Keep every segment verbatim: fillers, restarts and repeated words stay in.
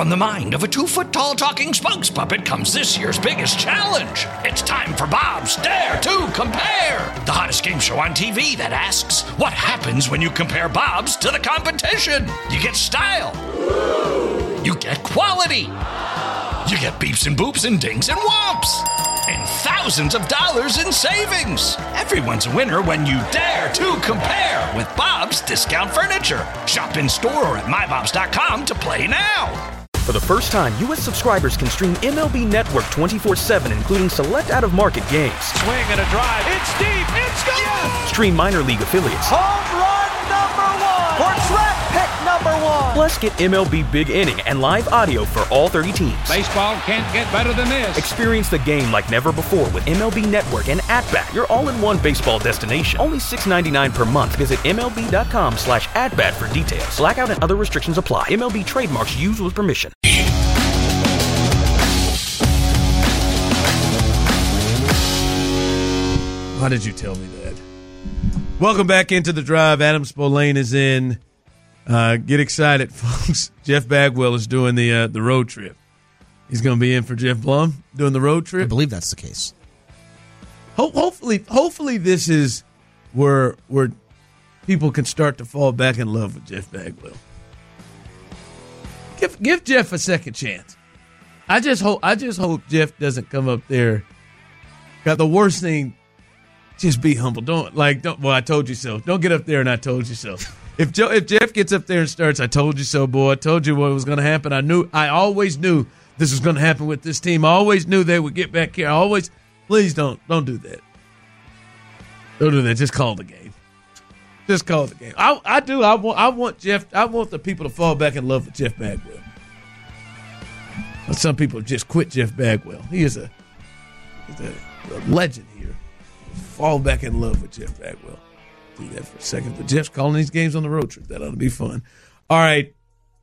From the mind of a two-foot-tall talking spokes puppet comes this year's biggest challenge. It's time for Bob's Dare to Compare, the hottest game show on T V that asks, what happens when you compare Bob's to the competition? You get style. You get quality. You get beeps and boops and dings and whomps. And thousands of dollars in savings. Everyone's a winner when you dare to compare with Bob's Discount Furniture. Shop in store or at my bobs dot com to play now. For the first time, U S subscribers can stream M L B Network twenty-four seven, including select out-of-market games. Swing and a drive. It's deep. It's gone. Yes! Stream minor league affiliates. Home run number one. Or draft pick number one. Plus, get M L B Big Inning and live audio for all thirty teams. Baseball can't get better than this. Experience the game like never before with M L B Network and At-Bat, your all-in-one baseball destination. Only six dollars and ninety-nine cents per month. Visit M L B dot com slash at bat for details. Blackout and other restrictions apply. M L B trademarks used with permission. Why did you tell me that? Welcome back into the drive. Adam Spolane is in. Uh, get excited, folks. Jeff Bagwell is doing the uh, the road trip. He's going to be in for Jeff Blum doing the road trip. I believe that's the case. Ho- hopefully, hopefully this is where where people can start to fall back in love with Jeff Bagwell. Give give Jeff a second chance. I just hope I just hope Jeff doesn't come up there. Got the worst thing. Just be humble. Don't like. Don't. Well, I told you so. Don't get up there and I told you so. If Joe, if Jeff gets up there and starts, I told you so, boy. I told you what was going to happen. I knew. I always knew this was going to happen with this team. I always knew they would get back here. I always. Please don't. Don't do that. Don't do that. Just call the game. Just call the game. I, I do. I want. I want Jeff. I want the people to fall back in love with Jeff Bagwell. But some people just quit Jeff Bagwell. He is a, he's a, a legend here. Fall back in love with Jeff Bagwell. Do that for a second. But Jeff's calling these games on the road trip. That ought to be fun. All right.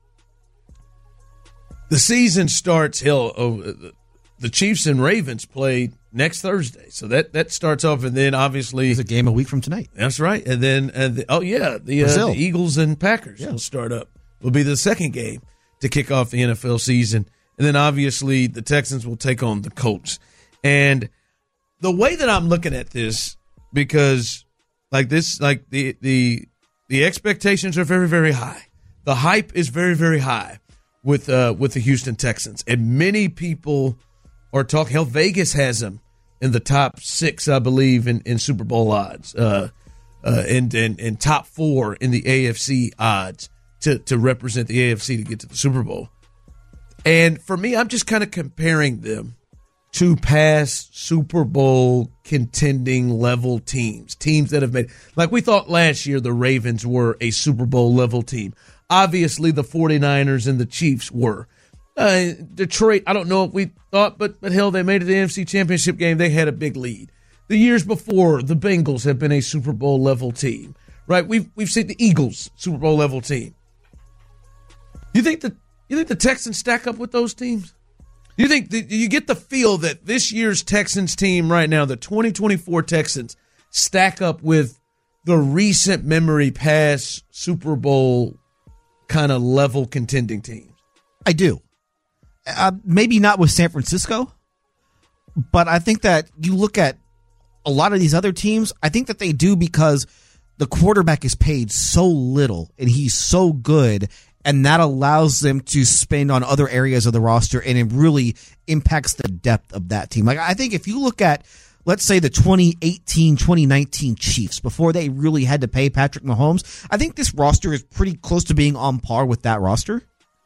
The season starts. Hell, oh, the Chiefs and Ravens play next Thursday, so that, that starts off, and then obviously it's a game a week from tonight. That's right, and then and the, oh yeah, the, uh, the Eagles and Packers yeah. will start up. Will be the second game to kick off the N F L season, and then obviously the Texans will take on the Colts. And the way that I'm looking at this, because like this, like the the the expectations are very very high. The hype is very very high with uh, with the Houston Texans, and many people are talking. Hell, Vegas has them in the top six, I believe, in, in Super Bowl odds, uh, uh, and, and and top four in the A F C odds to to represent the A F C to get to the Super Bowl. And for me, I'm just kind of comparing them to past Super Bowl contending level teams, teams that have made, like we thought last year the Ravens were a Super Bowl level team. Obviously, the 49ers and the Chiefs were. Uh, Detroit, I don't know what we thought, but but hell, they made it to the N F C Championship game. They had a big lead. The years before, the Bengals have been a Super Bowl level team, right? We've we've seen the Eagles Super Bowl level team. You think the you think the Texans stack up with those teams? You think that you get the feel that this year's Texans team right now, the twenty twenty-four Texans, stack up with the recent memory past Super Bowl kind of level contending teams? I do. Uh, maybe not with San Francisco, but I think that you look at a lot of these other teams, I think that they do because the quarterback is paid so little and he's so good, and that allows them to spend on other areas of the roster, and it really impacts the depth of that team. Like, I think if you look at, let's say, the twenty eighteen twenty nineteen Chiefs, before they really had to pay Patrick Mahomes, I think this roster is pretty close to being on par with that roster.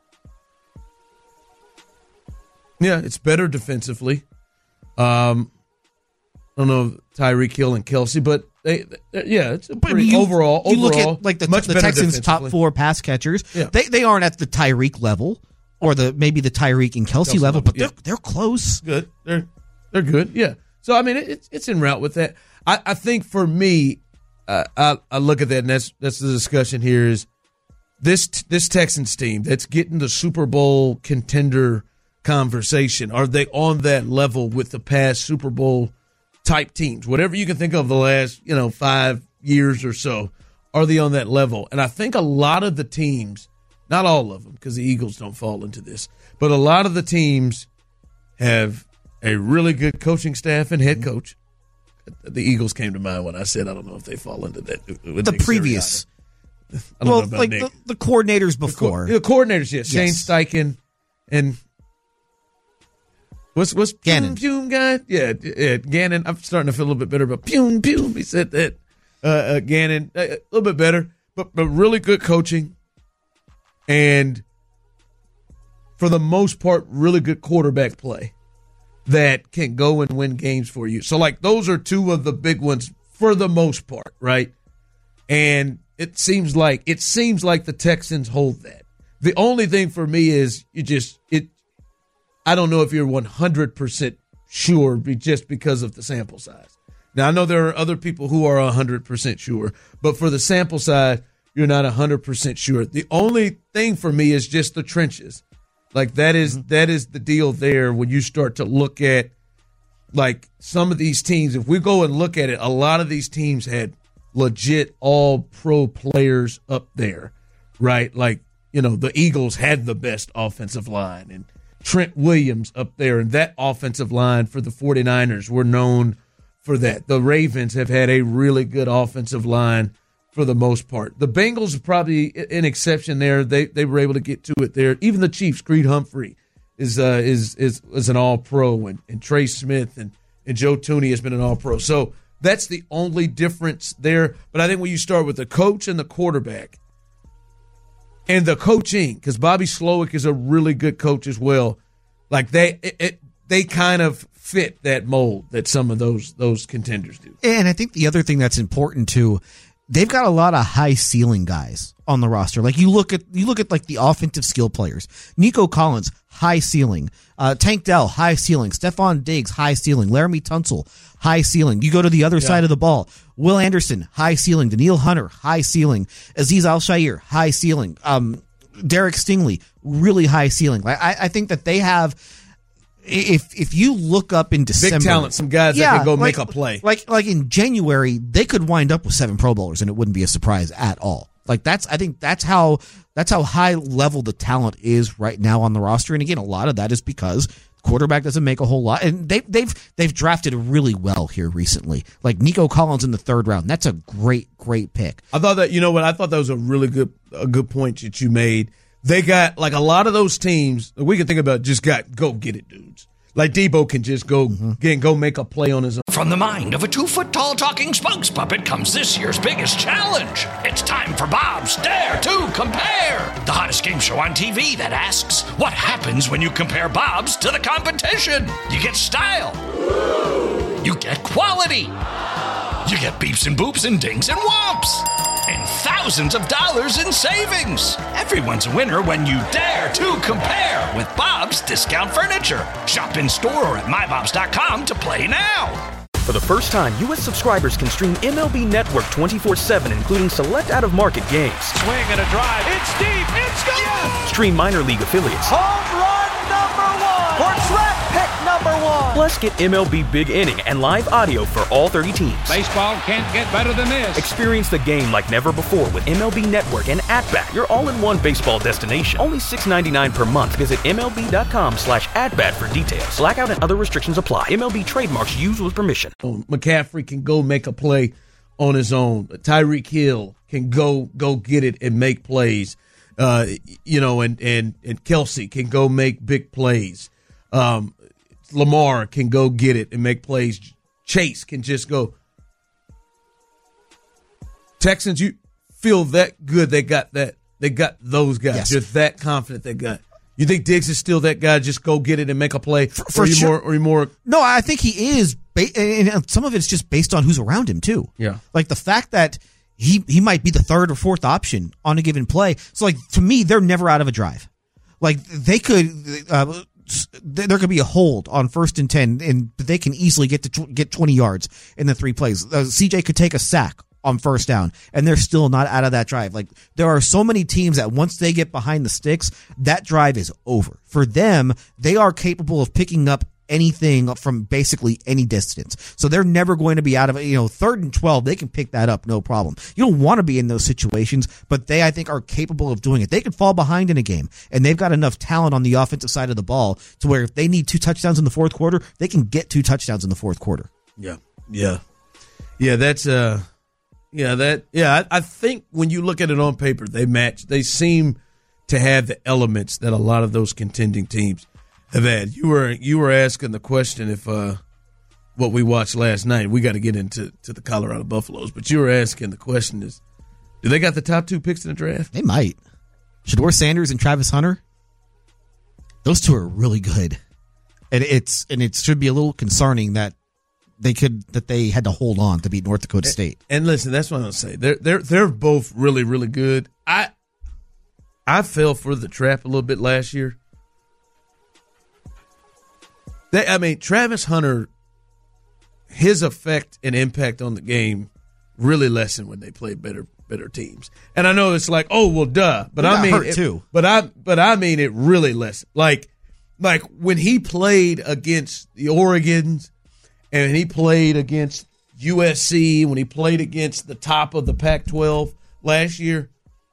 Yeah, it's better defensively. Um, I don't know Tyreek Hill and Kelsey, but they, they yeah, it's a pretty you, overall. You overall, look at like the, much the better Texans' top four pass catchers. Yeah. They they aren't at the Tyreek level or the maybe the Tyreek and Kelsey, Kelsey level, level, but yeah. they're they're close. Good, they're they're good. Yeah. So I mean, it, it's it's en route with that. I, I think for me, uh, I I look at that, and that's that's the discussion here is this this Texans team that's getting the Super Bowl contender conversation. Are they on that level with the past Super Bowl type teams? Whatever you can think of the last, you know, five years or so, are they on that level? And I think a lot of the teams, not all of them, because the Eagles don't fall into this, but a lot of the teams have a really good coaching staff and head coach. The Eagles came to mind when I said I don't know if they fall into that. The Nick previous. I don't well, know about like Nick. the, the coordinators before. The, co- the coordinators, yes. Shane Yes. Steichen and what's what's Gannon. Pune guy? Yeah, yeah, Gannon. I'm starting to feel a little bit better about Pune Pune. He said that. Uh, uh, Gannon, uh, a little bit better, but but really good coaching, and for the most part, really good quarterback play that can go and win games for you. So, like, those are two of the big ones for the most part, right? And it seems like it seems like the Texans hold that. The only thing for me is you just it. I don't know if you're one hundred percent sure just because of the sample size. Now, I know there are other people who are one hundred percent sure, but for the sample size, you're not one hundred percent sure. The only thing for me is just the trenches. Like, that is mm-hmm. that is the deal there when you start to look at, like, some of these teams. If we go and look at it, a lot of these teams had legit all-pro players up there, right? Like, you know, the Eagles had the best offensive line, and Trent Williams up there, and that offensive line for the 49ers were known for that. The Ravens have had a really good offensive line for the most part. The Bengals are probably an exception there. They they were able to get to it there. Even the Chiefs, Creed Humphrey is uh, is is is an all-pro, and, and Trey Smith and, and Joe Thuney has been an all-pro. So that's the only difference there. But I think when you start with the coach and the quarterback and the coaching, because Bobby Slowick is a really good coach as well, like they it, it, they kind of fit that mold that some of those those contenders do. And I think the other thing that's important too, they've got a lot of high ceiling guys on the roster. Like you look at you look at like the offensive skill players. Nico Collins, high ceiling. Uh, Tank Dell, high ceiling. Stephon Diggs, high ceiling. Laramie Tunsil, high ceiling. You go to the other yeah. side of the ball. Will Anderson, high ceiling. Daniil Hunter, high ceiling. Azeez Al-Shaair, high ceiling. Um, Derek Stingley, really high ceiling. Like I, I think that they have. If if you look up in December, big talent, some guys yeah, that can go like, make a play. Like like in January, they could wind up with seven Pro Bowlers, and it wouldn't be a surprise at all. Like that's I think that's how that's how high level the talent is right now on the roster. And again, a lot of that is because quarterback doesn't make a whole lot, and they they've they've drafted really well here recently. Like Nico Collins in the third round, that's a great great pick. I thought that you know what I thought that was a really good a good point that you made. They got, like, a lot of those teams, we can think about just got go get it dudes. Like Debo can just go mm-hmm. get, go make a play on his own. From the mind of a two-foot-tall talking spokes puppet comes this year's biggest challenge. It's time for Bob's Dare to Compare, the hottest game show on T V that asks, what happens when you compare Bob's to the competition? You get style. You get quality. You get beeps and boops and dings and whomps. And thousands of dollars in savings. Everyone's a winner when you dare to compare with Bob's Discount Furniture. Shop in store or at my bobs dot com to play now. For the first time, U S subscribers can stream M L B Network twenty-four seven, including select out-of-market games. Swing and a drive. It's deep. It's gone. Yes. Stream minor league affiliates. Home run number one. Or track pick number one. Plus, get M L B Big Inning and live audio for all thirty teams. Baseball can't get better than this. Experience the game like never before with M L B Network and At-Bat, your all-in-one baseball destination. Only six dollars and ninety-nine cents per month. Visit MLB.com slash at-bat for details. Blackout and other restrictions apply. M L B trademarks used with permission. McCaffrey can go make a play on his own. Tyreek Hill can go go get it and make plays. Uh, you know, and, and, and Kelsey can go make big plays. Um, Lamar can go get it and make plays. Chase can just go. Texans, you feel that good they got that they got those guys. Yes. You're that confident they got. You think Diggs is still that guy? Just go get it and make a play. For, for or you sure. more, or you more? No, I think he is, ba- and some of it's just based on who's around him too. Yeah, like the fact that he he might be the third or fourth option on a given play. So, like to me, they're never out of a drive. Like they could, uh, there could be a hold on first and ten, and they can easily get to tw- get twenty yards in the three plays. Uh, C J could take a sack on first down, and they're still not out of that drive. Like there are so many teams that once they get behind the sticks, that drive is over. For them, they are capable of picking up anything from basically any distance. So they're never going to be out of it. You know, third and twelve, they can pick that up, no problem. You don't want to be in those situations, but they, I think, are capable of doing it. They could fall behind in a game, and they've got enough talent on the offensive side of the ball to where if they need two touchdowns in the fourth quarter, they can get two touchdowns in the fourth quarter. Yeah, yeah, yeah. That's uh, yeah, that yeah. I, I think when you look at it on paper, they match. They seem to have the elements that a lot of those contending teams have had. You were you were asking the question if uh, what we watched last night. We got to get into to the Colorado Buffaloes, but you were asking the question is, do they got the top two picks in the draft? They might. Shedeur Sanders and Travis Hunter. Those two are really good, and it's and it should be a little concerning that they could that they had to hold on to beat North Dakota State. And, and listen, that's what I'm gonna say. They're they're they're both really really good. I I fell for the trap a little bit last year. They, I mean, Travis Hunter, his effect and impact on the game really lessened when they played better better teams. And I know it's like, oh well, duh, but I mean, it, too. but I but I mean it really lessened. Like like when he played against the Oregons, and he played against U S C, when he played against the top of the Pac twelve last year.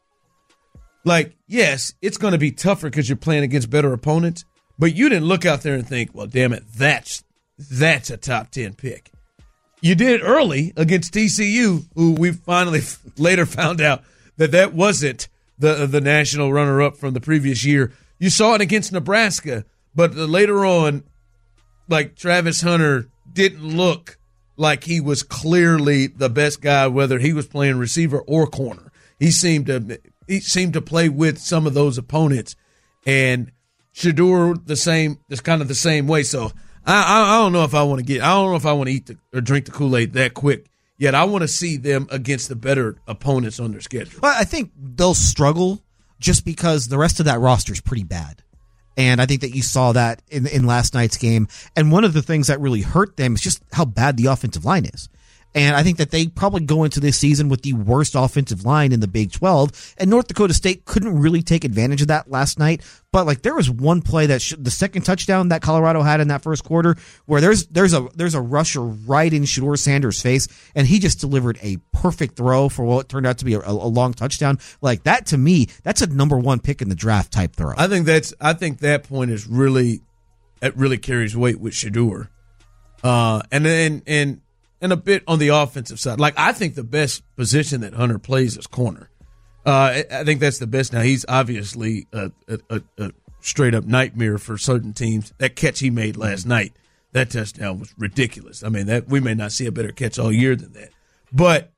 Like, yes, it's going to be tougher because you're playing against better opponents, but you didn't look out there and think, well, damn it, that's that's a top ten pick. You did early against T C U, who we finally later found out that that wasn't the the national runner-up from the previous year. You saw it against Nebraska, but later on, like Travis Hunter didn't look like he was clearly the best guy, whether he was playing receiver or corner. He seemed to he seemed to play with some of those opponents, and Shedeur the same, is kind of the same way. So I, I, I don't know if I want to get, I don't know if I want to eat the, or drink the Kool-Aid that quick. Yet I want to see them against the better opponents on their schedule. Well, I think they'll struggle just because the rest of that roster is pretty bad. And I think that you saw that in, in last night's game. And one of the things that really hurt them is just how bad the offensive line is. And I think that they probably go into this season with the worst offensive line in the Big twelve. And North Dakota State couldn't really take advantage of that last night. But like there was one play that sh- the second touchdown that Colorado had in that first quarter, where there's there's a there's a rusher right in Shedeur Sanders' face, and he just delivered a perfect throw for what turned out to be a, a long touchdown. Like that to me, that's a number one pick in the draft type throw. I think that's I think that point is really it really carries weight with Shedeur, uh, and then and. And a bit on the offensive side. Like, I think the best position that Hunter plays is corner. Uh, I think that's the best. Now, he's obviously a, a, a straight-up nightmare for certain teams. That catch he made last night, that touchdown was ridiculous. I mean, that we may not see a better catch all year than that. But,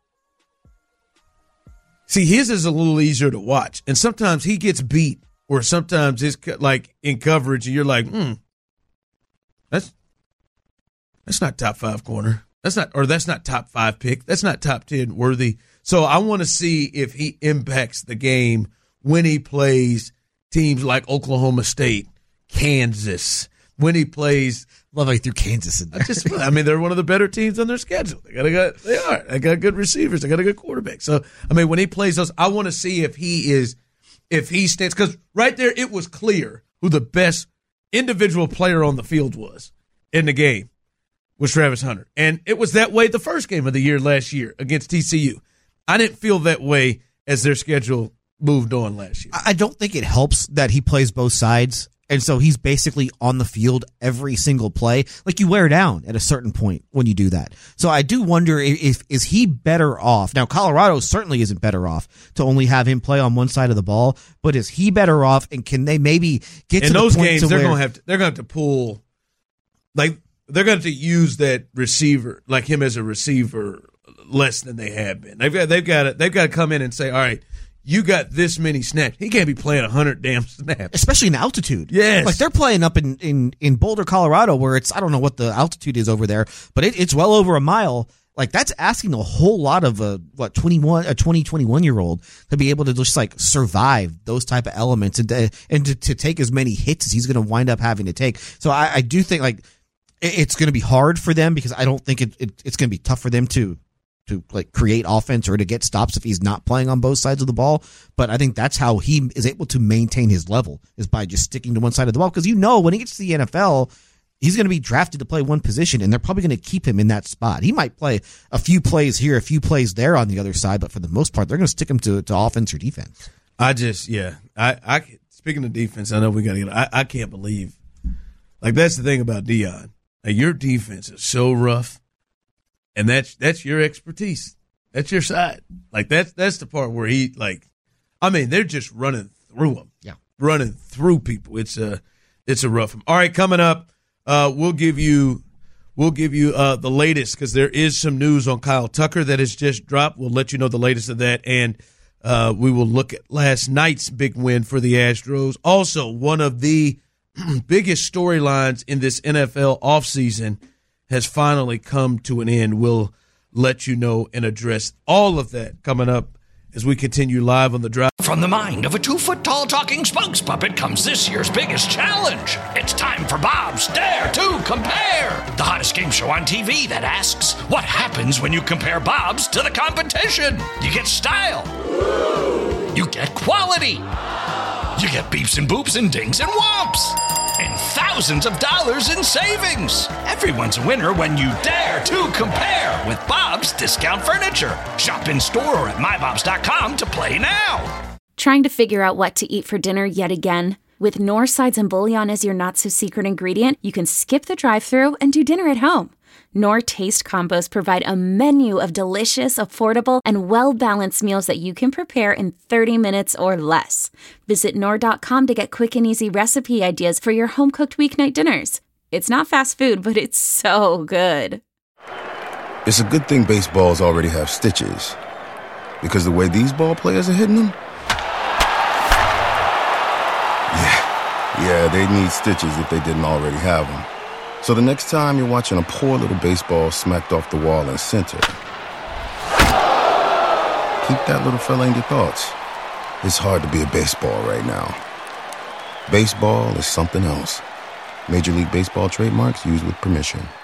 see, his is a little easier to watch. And sometimes he gets beat, or sometimes it's like in coverage, and you're like, hmm, that's that's not top five corner. That's not, or that's not top five pick. That's not top ten worthy. So I want to see if he impacts the game when he plays teams like Oklahoma State, Kansas. When he plays, love how you threw Kansas in there. I just, I mean, they're one of the better teams on their schedule. They got a good, they are. They got good receivers. They got a good quarterback. So I mean, when he plays those, I want to see if he is, if he stands, because right there it was clear who the best individual player on the field was in the game. Was Travis Hunter. And it was that way the first game of the year last year against T C U. I didn't feel that way as their schedule moved on last year. I don't think it helps that he plays both sides, and so he's basically on the field every single play. Like, you wear down at a certain point when you do that. So I do wonder if, if is he better off. Now, Colorado certainly isn't better off to only have him play on one side of the ball, but is he better off, and can they maybe get in to those the point games to they're where, going to have to, they're going to have to pull, like, they're going to have to use that receiver, like him as a receiver, less than they have been. They've got they've got to, they've got to come in and say, all right, you got this many snaps. He can't be playing one hundred damn snaps. Especially in altitude. Yes. Like, they're playing up in, in, in Boulder, Colorado, where it's, I don't know what the altitude is over there, but it, it's well over a mile. Like, that's asking a whole lot of a, what, twenty-one, a twenty, twenty-one year old to be able to just, like, survive those type of elements and to, and to, to take as many hits as he's going to wind up having to take. So I, I do think, like, it's going to be hard for them because I don't think it, it it's going to be tough for them to to like create offense or to get stops if he's not playing on both sides of the ball. But I think that's how he is able to maintain his level, is by just sticking to one side of the ball. Because, you know, when he gets to the N F L, he's going to be drafted to play one position, and they're probably going to keep him in that spot. He might play a few plays here, a few plays there on the other side, but for the most part, they're going to stick him to, to offense or defense. I just, yeah. I, I speaking of defense, I know we got to get. I, I can't believe, like that's the thing about Dion. Like, your defense is so rough, and that's that's your expertise. That's your side. Like that's that's the part where he like. I mean, they're just running through him. Yeah, running through people. It's a it's a rough one. All right, coming up. Uh, we'll give you, we'll give you uh, the latest because there is some news on Kyle Tucker that has just dropped. We'll let you know the latest of that, and uh, we will look at last night's big win for the Astros. Also, one of the biggest storylines in this N F L offseason has finally come to an end. We'll let you know and address all of that coming up as we continue live on the drive. From the mind of a two-foot-tall talking spokes puppet comes this year's biggest challenge. It's time for Bob's Dare to Compare, the hottest game show on T V that asks, what happens when you compare Bob's to the competition? You get style. You get quality. You get beeps and boops and dings and whomps. And thousands of dollars in savings. Everyone's a winner when you dare to compare with Bob's Discount Furniture. Shop in store or at my bobs dot com to play now. Trying to figure out what to eat for dinner yet again? With Knorr sides and bouillon as your not-so-secret ingredient, you can skip the drive-thru and do dinner at home. Knorr Taste Combos provide a menu of delicious, affordable, and well-balanced meals that you can prepare in thirty minutes or less. Visit Knorr dot com to get quick and easy recipe ideas for your home-cooked weeknight dinners. It's not fast food, but it's so good. It's a good thing baseballs already have stitches, because the way these ball players are hitting them, yeah, yeah, they need stitches if they didn't already have them. So the next time you're watching a poor little baseball smacked off the wall in center, keep that little fella in your thoughts. It's hard to be a baseball right now. Baseball is something else. Major League Baseball trademarks used with permission.